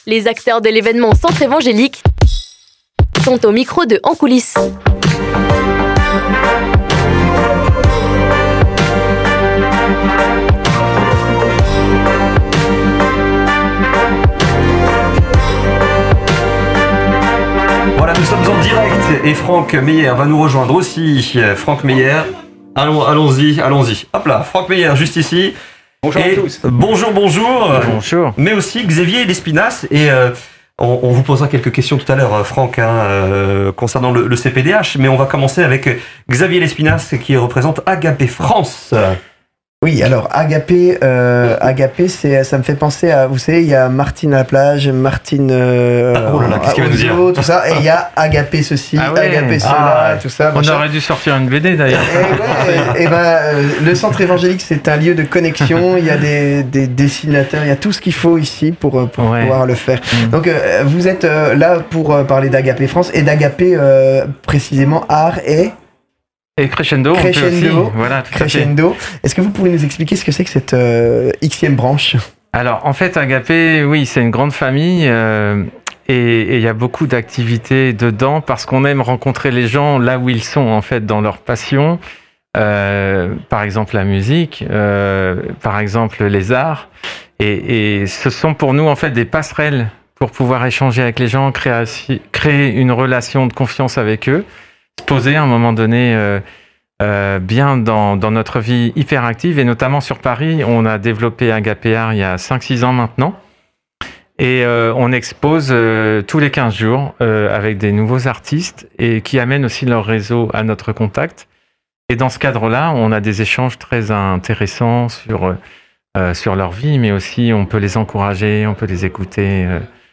Les acteurs de l'événement Centre évangélique sont au micro de En coulisses. Voilà, nous sommes en direct et Franck Meyer va nous rejoindre aussi. Franck Meyer, allons-y. Hop là, Franck Meyer juste ici. Bonjour à tous. Bonjour. Mais aussi Xavier Lespinasse et on vous posera quelques questions tout à l'heure, Franck, concernant le CPDH, mais on va commencer avec Xavier Lespinasse qui représente Agapé France. Oui, alors Agapé, ça me fait penser à, vous savez, il y a Martine à la plage, Martine qu'est-ce qu'il va nous dire tout ça, et il y a Agapé ceci, Agapé cela, tout ça. On aurait dû sortir une BD d'ailleurs. Et le centre évangélique, c'est un lieu de connexion, il y a des dessinateurs, il y a tout ce qu'il faut ici pour pouvoir le faire. Donc vous êtes là pour parler d'Agapé France et d'Agapé précisément art et Crescendo. Voilà, Crescendo. Est-ce que vous pourriez nous expliquer ce que c'est que cette Xème branche ? Alors, en fait, Agapé, oui, c'est une grande famille et il y a beaucoup d'activités dedans parce qu'on aime rencontrer les gens là où ils sont, en fait, dans leur passion. Par exemple, la musique, par exemple, les arts. Et ce sont pour nous, en fait, des passerelles pour pouvoir échanger avec les gens, créer une relation de confiance avec eux. Se poser à un moment donné bien dans notre vie hyper active et notamment sur Paris, on a développé Agapé Art il y a 5-6 ans maintenant et on expose tous les 15 jours avec des nouveaux artistes et qui amènent aussi leur réseau à notre contact et dans ce cadre-là, on a des échanges très intéressants sur leur vie mais aussi on peut les encourager, on peut les écouter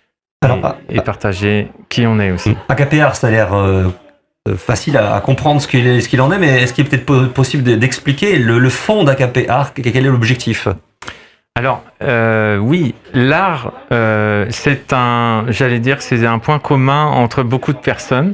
et partager qui on est aussi. Agapé Art, ça a l'air facile à comprendre ce qu'il en est, mais est-ce qu'il est peut-être possible d'expliquer le fond d'Agapé Art, quel est l'objectif ? Alors, oui, l'art, c'est un point commun entre beaucoup de personnes,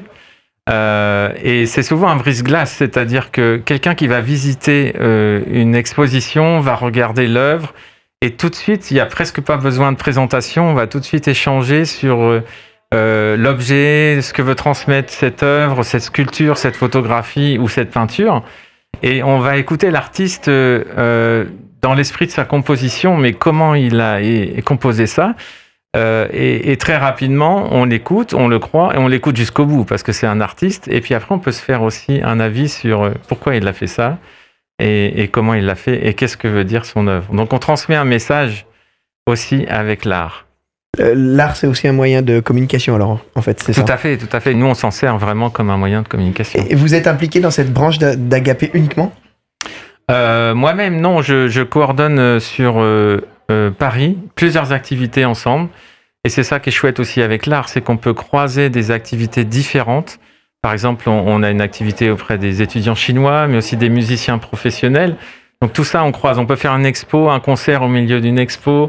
et c'est souvent un brise-glace, c'est-à-dire que quelqu'un qui va visiter une exposition va regarder l'œuvre, et tout de suite, il n'y a presque pas besoin de présentation, on va tout de suite échanger sur l'objet, ce que veut transmettre cette œuvre, cette sculpture, cette photographie ou cette peinture. Et on va écouter l'artiste dans l'esprit de sa composition, mais comment il a composé ça. Et très rapidement, on l'écoute, on le croit et on l'écoute jusqu'au bout parce que c'est un artiste. Et puis après, on peut se faire aussi un avis sur pourquoi il a fait ça et comment il l'a fait et qu'est-ce que veut dire son œuvre. Donc on transmet un message aussi avec l'art. L'art, c'est aussi un moyen de communication, alors, en fait, c'est ça ? Tout à fait. Nous, on s'en sert vraiment comme un moyen de communication. Et vous êtes impliqué dans cette branche d'Agapé uniquement ? Moi-même, non. Je coordonne sur Paris plusieurs activités ensemble. Et c'est ça qui est chouette aussi avec l'art, c'est qu'on peut croiser des activités différentes. Par exemple, on a une activité auprès des étudiants chinois, mais aussi des musiciens professionnels. Donc tout ça, on croise. On peut faire une expo, un concert au milieu d'une expo.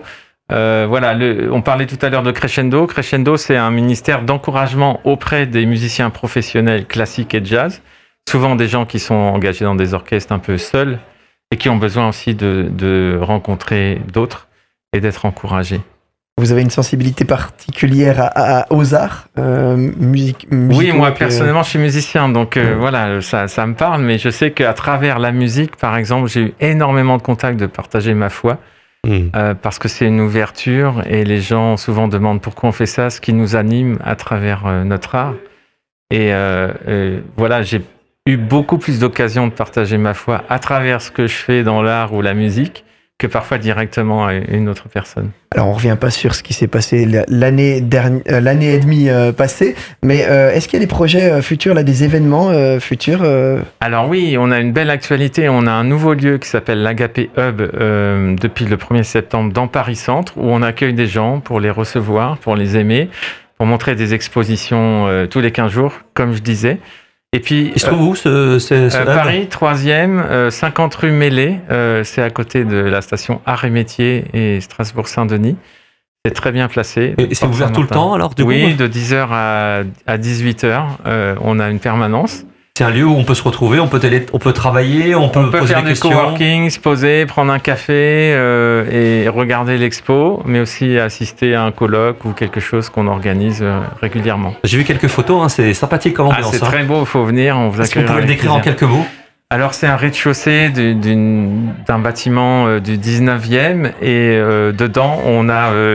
On parlait tout à l'heure de Crescendo. Crescendo, c'est un ministère d'encouragement auprès des musiciens professionnels classiques et jazz. Souvent des gens qui sont engagés dans des orchestres un peu seuls et qui ont besoin aussi de rencontrer d'autres et d'être encouragés. Vous avez une sensibilité particulière aux arts, musique. Oui, moi personnellement, je suis musicien, donc ça me parle. Mais je sais qu'à travers la musique, par exemple, j'ai eu énormément de contacts de partager ma foi. Parce que c'est une ouverture et les gens souvent demandent pourquoi on fait ça, ce qui nous anime à travers notre art. Et j'ai eu beaucoup plus d'occasions de partager ma foi à travers ce que je fais dans l'art ou la musique que parfois directement à une autre personne. Alors on revient pas sur ce qui s'est passé l'année et demie passée, mais est-ce qu'il y a des projets futurs, là, des événements futurs Alors oui, on a une belle actualité. On a un nouveau lieu qui s'appelle l'Agapé Hub depuis le 1er septembre dans Paris Centre, où on accueille des gens pour les recevoir, pour les aimer, pour montrer des expositions tous les 15 jours, comme je disais. Et puis, il se trouve où ce Paris, 3e, 50 rue Mélé, c'est à côté de la station Arts et Métiers et Strasbourg-Saint-Denis. C'est très bien placé. Et c'est ouvert tout le temps alors ? Oui, de 10h à 18h, on a une permanence. C'est un lieu où on peut se retrouver, on peut travailler, on peut poser faire des du questions. coworking, se poser, prendre un café et regarder l'expo, mais aussi assister à un colloque ou quelque chose qu'on organise régulièrement. J'ai vu quelques photos, c'est sympathique comme ambiance. C'est très beau, il faut venir. Est-ce que vous pouvez le décrire en quelques mots? Alors c'est un rez-de-chaussée d'un bâtiment du 19e et dedans on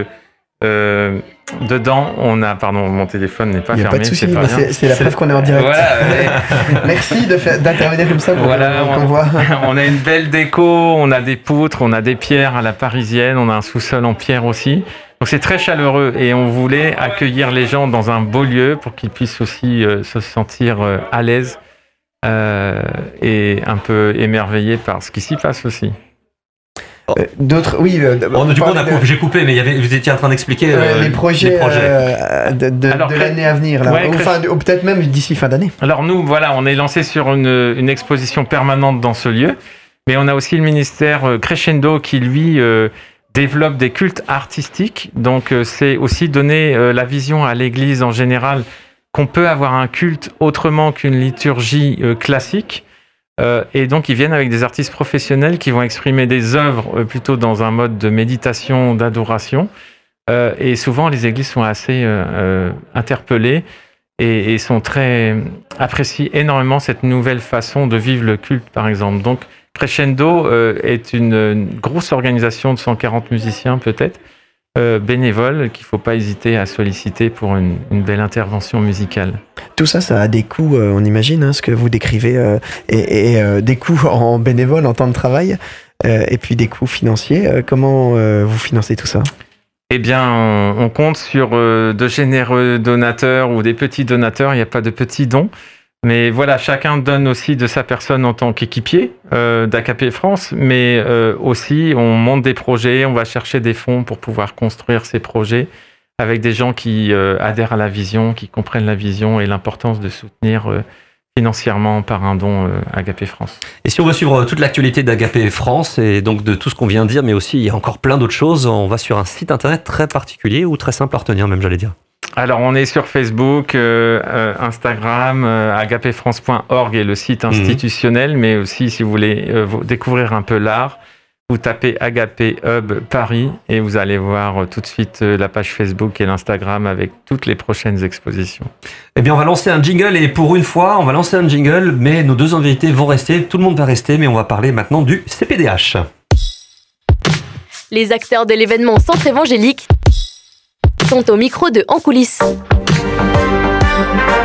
a pardon, mon téléphone n'est pas fermé. Il n'y a pas de souci, c'est la preuve qu'on est en direct. Voilà, Merci d'intervenir comme ça pour qu'on voit. On a une belle déco, on a des poutres, on a des pierres à la parisienne, on a un sous-sol en pierre aussi. Donc c'est très chaleureux et on voulait accueillir les gens dans un beau lieu pour qu'ils puissent aussi se sentir à l'aise et un peu émerveillés par ce qui s'y passe aussi. D'autres, oui. J'ai coupé, mais vous étiez en train d'expliquer les projets de l'année à venir, là. Ou peut-être même d'ici fin d'année. Alors nous, voilà, on est lancé sur une exposition permanente dans ce lieu, mais on a aussi le ministère Crescendo qui, lui, développe des cultes artistiques. Donc c'est aussi donner la vision à l'Église en général qu'on peut avoir un culte autrement qu'une liturgie classique. Et donc, ils viennent avec des artistes professionnels qui vont exprimer des œuvres plutôt dans un mode de méditation, d'adoration. Et souvent, les églises sont assez interpellées et apprécient énormément cette nouvelle façon de vivre le culte, par exemple. Donc, Crescendo est une grosse organisation de 140 musiciens, peut-être, bénévoles, qu'il ne faut pas hésiter à solliciter pour une belle intervention musicale. Tout ça, ça a des coûts, on imagine, ce que vous décrivez, et des coûts en bénévole, en temps de travail, et puis des coûts financiers. Comment vous financez tout ça ? Eh bien, on compte sur de généreux donateurs ou des petits donateurs. Il n'y a pas de petits dons. Mais voilà, chacun donne aussi de sa personne en tant qu'équipier d'AKP France, mais aussi on monte des projets, on va chercher des fonds pour pouvoir construire ces projets avec des gens qui adhèrent à la vision, qui comprennent la vision et l'importance de soutenir financièrement par un don AKP France. Et si on veut suivre toute l'actualité d'AKP France et donc de tout ce qu'on vient de dire, mais aussi il y a encore plein d'autres choses, on va sur un site internet très particulier ou très simple à retenir même, j'allais dire. Alors, on est sur Facebook, Instagram, agapefrance.org est le site institutionnel, mais aussi, si vous voulez découvrir un peu l'art, vous tapez Agape Hub Paris et vous allez voir tout de suite la page Facebook et l'Instagram avec toutes les prochaines expositions. Eh bien, on va lancer un jingle et pour une fois, on va lancer un jingle, mais nos deux invités vont rester, tout le monde va rester, mais on va parler maintenant du CPDH. Les acteurs de l'événement Centre évangélique sont au micro de En coulisses.